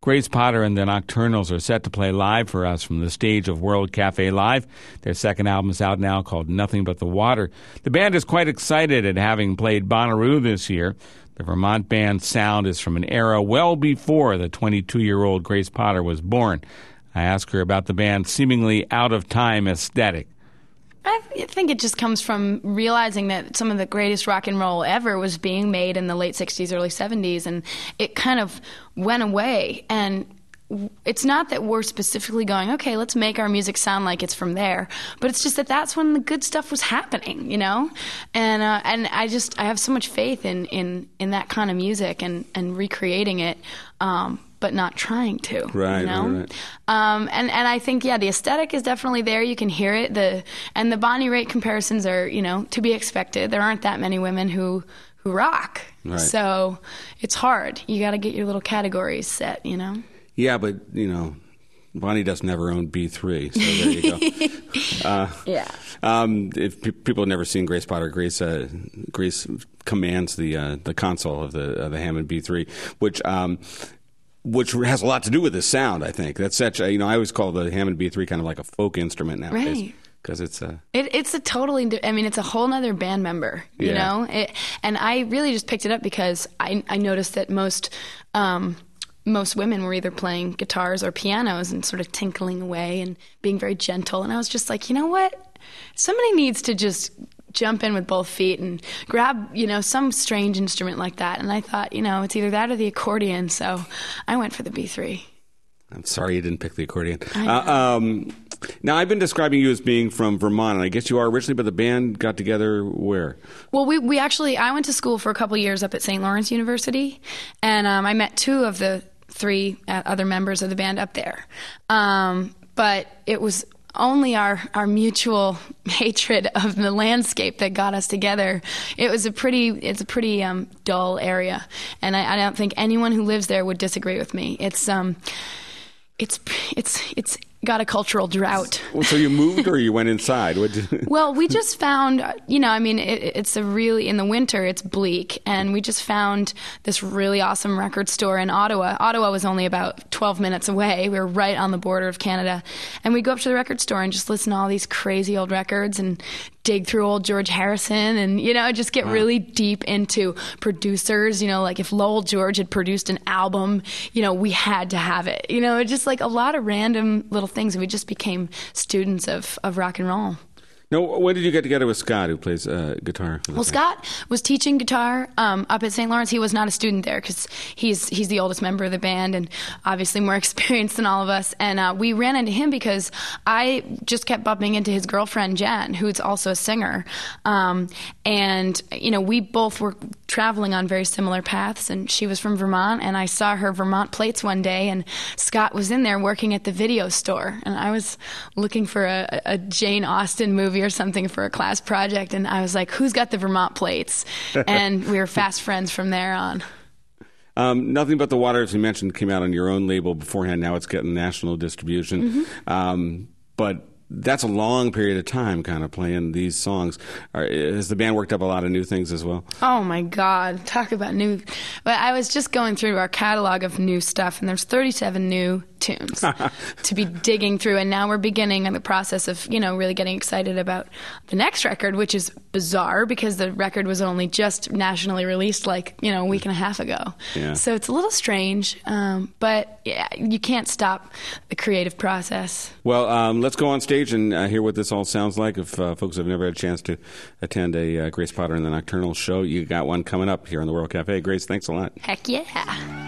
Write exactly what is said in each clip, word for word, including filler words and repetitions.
Grace Potter and the Nocturnals are set to play live for us from the stage of World Cafe Live. Their second album is out now called Nothing But the Water. The band is quite excited at having played Bonnaroo this year. The Vermont band's sound is from an era well before the twenty-two-year-old Grace Potter was born. I asked her about the band's seemingly out-of-time aesthetic. I think it just comes from realizing that some of the greatest rock and roll ever was being made in the late sixties, early seventies, and it kind of went away. And it's not that we're specifically going, okay, let's make our music sound like it's from there, but it's just that that's when the good stuff was happening, you know? And uh, and I just, I have so much faith in, in, in that kind of music and, and recreating it, um, but not trying to, right, you know? right, right. Um, and, and I think, yeah, the aesthetic is definitely there. You can hear it. The And the Bonnie Raitt comparisons are, you know, to be expected. There aren't that many women who, who rock. Right. So it's hard. You got to get your little categories set, you know? Yeah, but, you know, Bonnie doesn't have her own B three, so there you go. uh, yeah. Um, if pe- people have never seen Grace Potter, Grace uh, Grace commands the uh, the console of the uh, the Hammond B three, which um, which has a lot to do with the sound. I think that's such a, you know, I always call the Hammond B three kind of like a folk instrument nowadays. Right. Because it's a... It, it's a totally... di- I mean, it's a whole nother band member, you Yeah. know? It, and I really just picked it up because I, I noticed that most... Um, most women were either playing guitars or pianos and sort of tinkling away and being very gentle. And I was just like, you know what? Somebody needs to just jump in with both feet and grab, you know, some strange instrument like that. And I thought, you know, it's either that or the accordion. So I went for the B three. I'm sorry you didn't pick the accordion. I know. Uh, um, now, I've been describing you as being from Vermont, and I guess you are originally, but the band got together where? Well, we we actually, I went to school for a couple years up at Saint Lawrence University, and um, I met two of the three uh, other members of the band up there. Um, but it was only our, our mutual hatred of the landscape that got us together. It was a pretty, it's a pretty um, dull area, and I, I don't think anyone who lives there would disagree with me. It's um, it's it's it's got a cultural drought. Well, so you moved or you went inside? What did... Well, we just found, you know, I mean, it, it's a really, in the winter, it's bleak, and we just found this really awesome record store in Ottawa. Ottawa was only about twelve minutes away. We were right on the border of Canada, and we'd go up to the record store and just listen to all these crazy old records and dig through old George Harrison and, you know, just get wow. really deep into producers. You know, like if Lowell George had produced an album, you know, we had to have it. You know, just like a lot of random little things. We just became students of, of rock and roll. No, when did you get together with Scott, who plays uh, guitar? For the well, thing? Scott was teaching guitar um, up at Saint Lawrence. He was not a student there because he's he's the oldest member of the band and obviously more experienced than all of us. And uh, we ran into him because I just kept bumping into his girlfriend, Jen, who's also a singer. Um, and, you know, we both were traveling on very similar paths, and she was from Vermont, and I saw her Vermont plates one day, and Scott was in there working at the video store, and I was looking for a, a Jane Austen movie or something for a class project, and I was like, who's got the Vermont plates? And we were fast friends from there on. Um, Nothing But the Water, as you mentioned, came out on your own label beforehand. Now it's getting national distribution. Mm-hmm. Um, but that's a long period of time kind of playing these songs. Are, has the band worked up a lot of new things as well? Oh, my God. Talk about new. But I was just going through our catalog of new stuff, and there's thirty-seven new tunes to be digging through. And now we're beginning the process of, you know, really getting excited about the next record, which is bizarre because the record was only just nationally released like, you know, a week and a half ago. Yeah. So it's a little strange, um, but yeah, you can't stop the creative process. Well, um, let's go on stage and uh, hear what this all sounds like. If uh, folks have never had a chance to attend a uh, Grace Potter and the Nocturnal show, you got one coming up here on the World Cafe. Grace, thanks a lot. Heck yeah.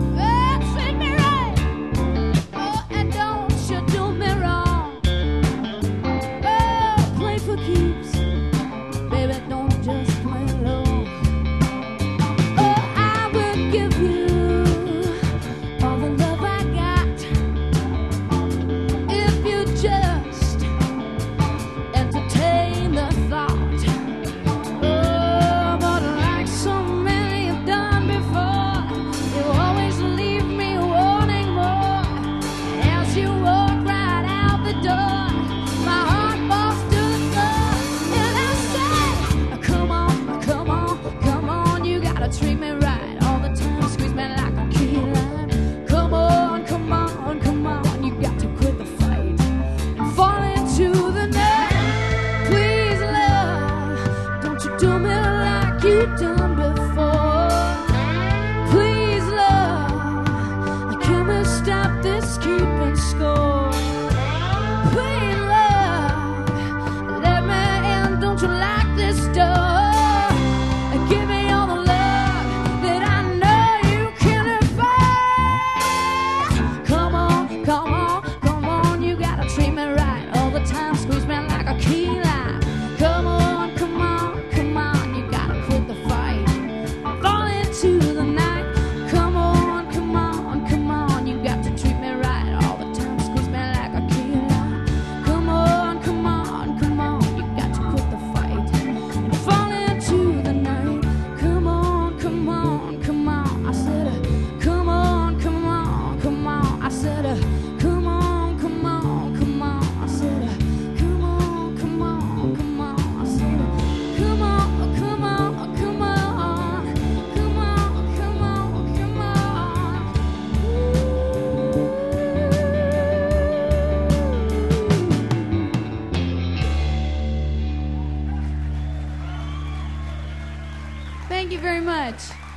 Thank you very much.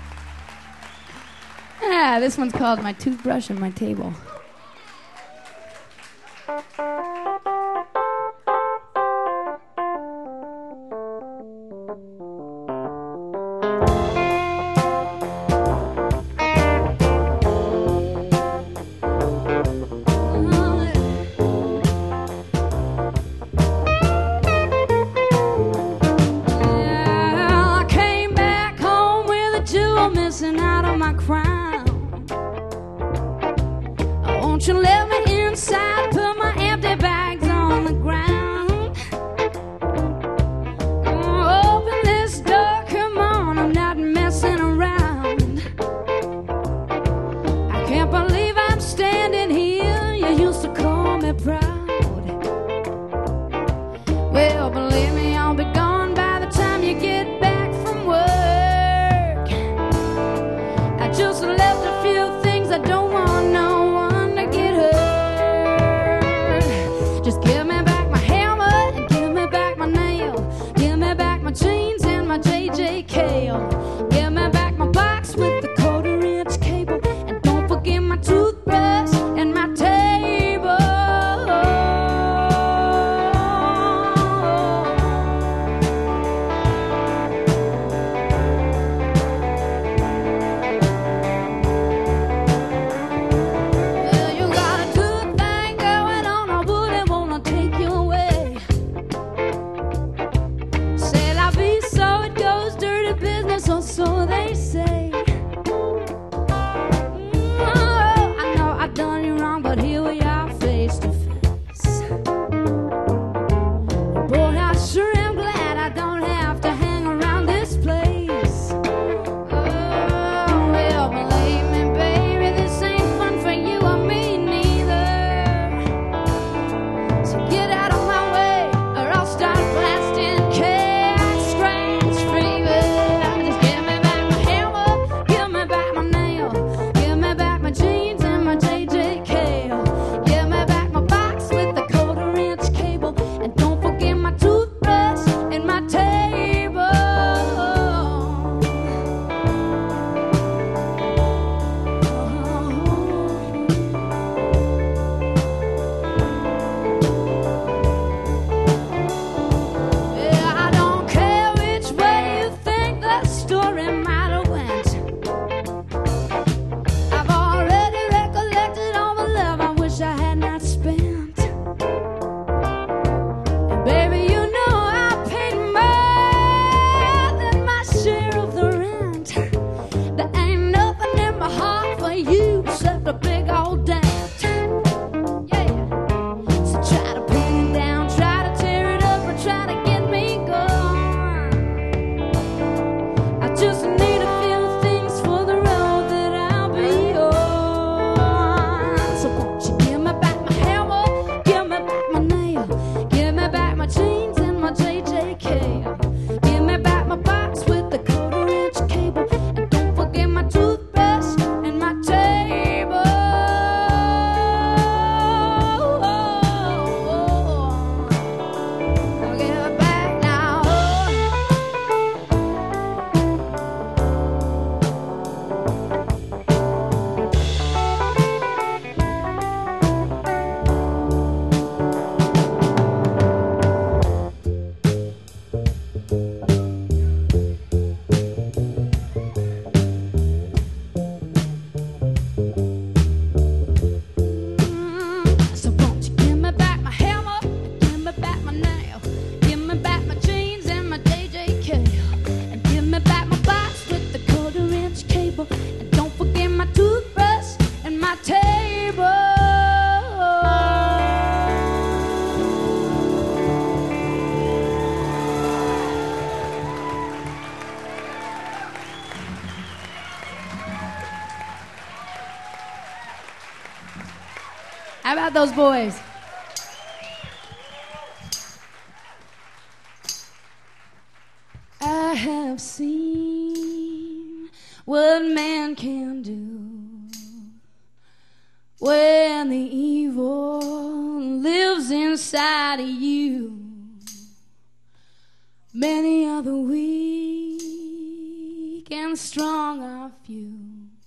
Ah, this one's called My Toothbrush and My Table. Missing out on my crown. Won't you let me inside? Put my empty bags on the ground. Oh, open this door, come on, I'm not messing around. I can't believe I'm standing here. You used to call me proud. Well, believe me, I'll be gone by the time you get back from work. Just left a few things I don't want no one to get hurt. Just give me back my helmet and give me back my nail. Give me back my jeans and my J J Kale. Give me back my box with the quarter inch cable. And don't forget my two up a big old dam. Yeah. So try to pin it down, try to tear it up, or try to get me gone. I just need a few things for the road that I'll be on. So won't you give me back my hammer, give me back my nail, give me back my jeans and my J J K. Give me back my box with the quarter inch cable, and don't forget my toothbrush and my table. I'll give it back now. So won't you give me back my hammer, give me back my nail, give me back my jeans and my J J K, and give me back my box with the quarter inch cable, and don't forget my toothbrush and my table. How about those boys? I have seen what man can do when the evil lives inside of you. Many are the weak and strong are few,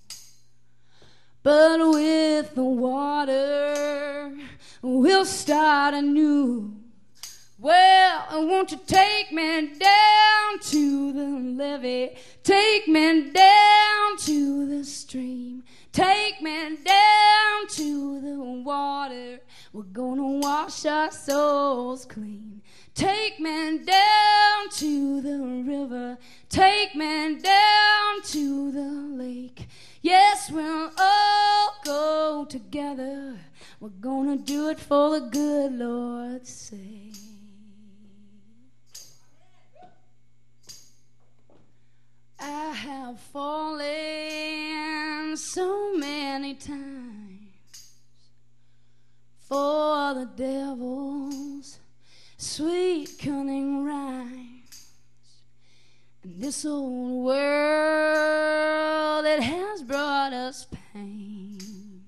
but with the water we'll start anew. Well, won't you take me down to the levee, take me down to the stream, take me down to the water. We're gonna wash our souls clean. Take me down to the river, take me down to the lake. Yes, we'll all go together. We're gonna do it for the good Lord's sake. I have fallen so many times for the devil's sweet cunning rhymes. And this old world, it has brought us pain,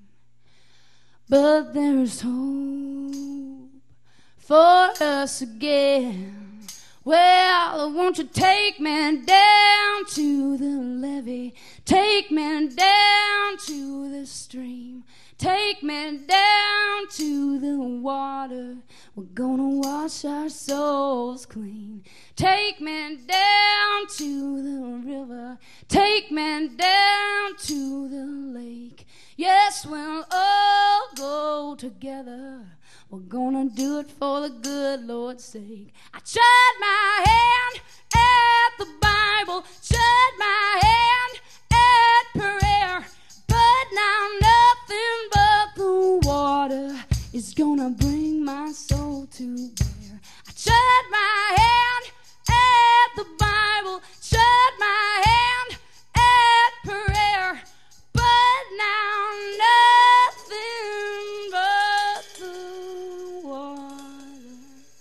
but there's hope for us again. Well, won't you take me down to the levee, take me down to the stream, take me down to the water. We're gonna wash our souls clean. Take me down to the river, take me down to the lake. Yes, we'll all go together. We're gonna do it for the good Lord's sake. I tried my hand at the Bible, tried my hand at prayer, but now nothing but the water is gonna bring my soul to bear. I tried my hand at the Bible, tried my hand at prayer, but now nothing but the water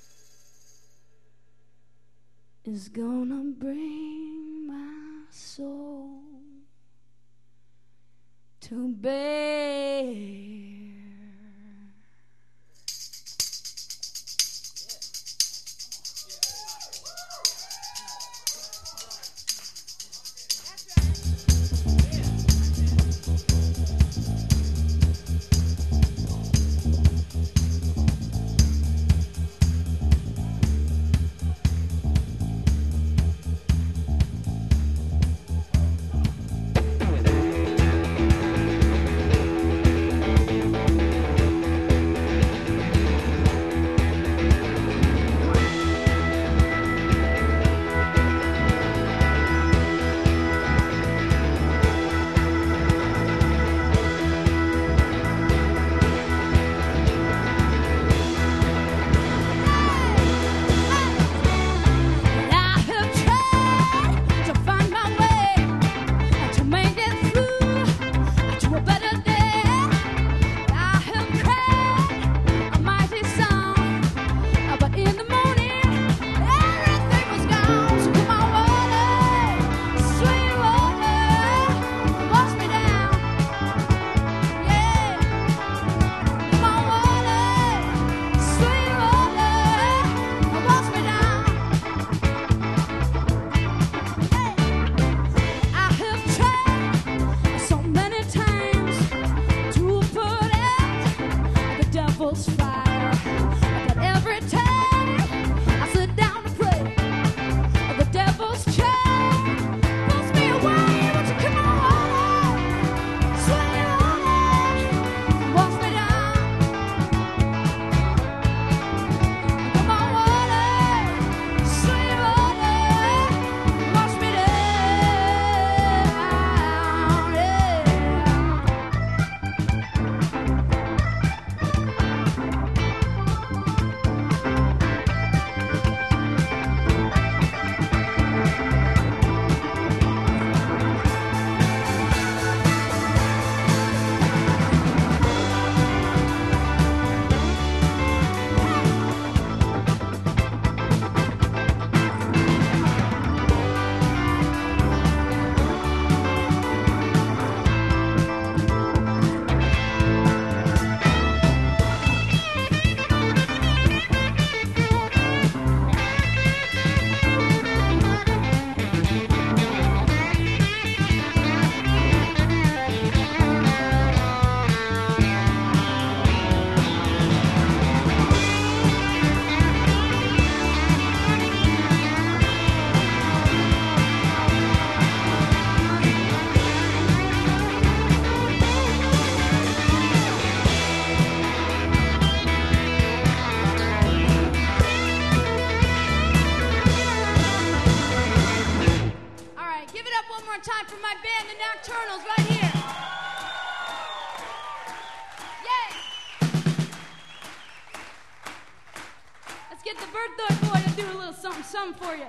is gonna bring my soul to bear. birthday boy to do a little something, something for you.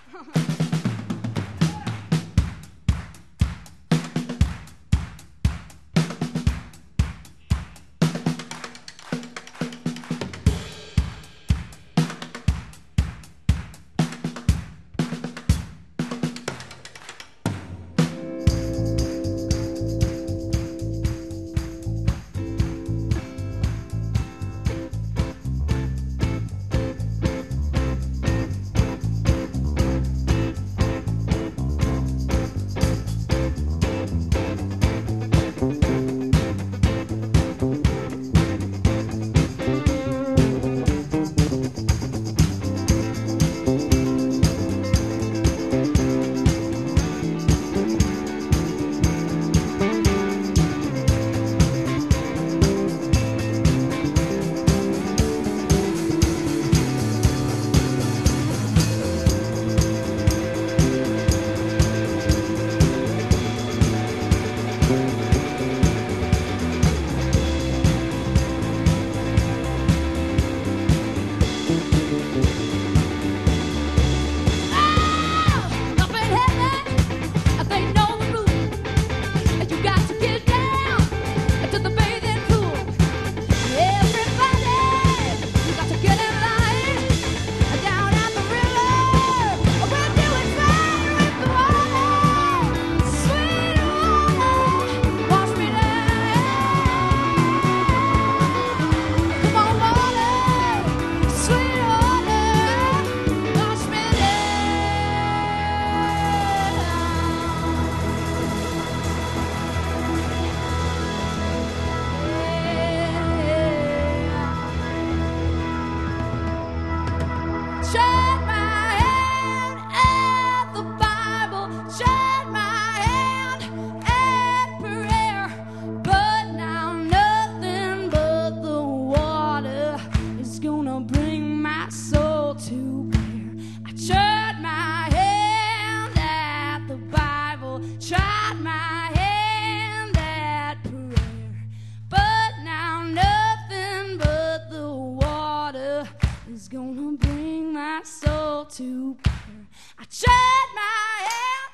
To I tried my hand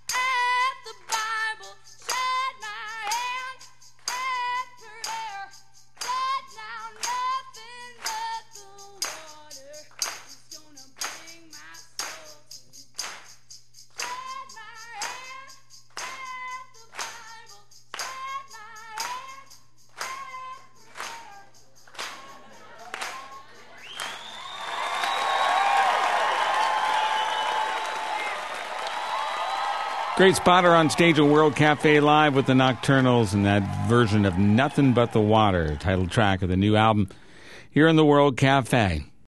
at the Bible, tried my hand at prayer, but now nothing but the water is gonna bring my soul to bear. Tried my hand at the Bible, tried my hand at prayer. Grace Potter on stage at World Cafe Live with the Nocturnals and that version of Nothing But the Water, title track of the new album here in the World Cafe.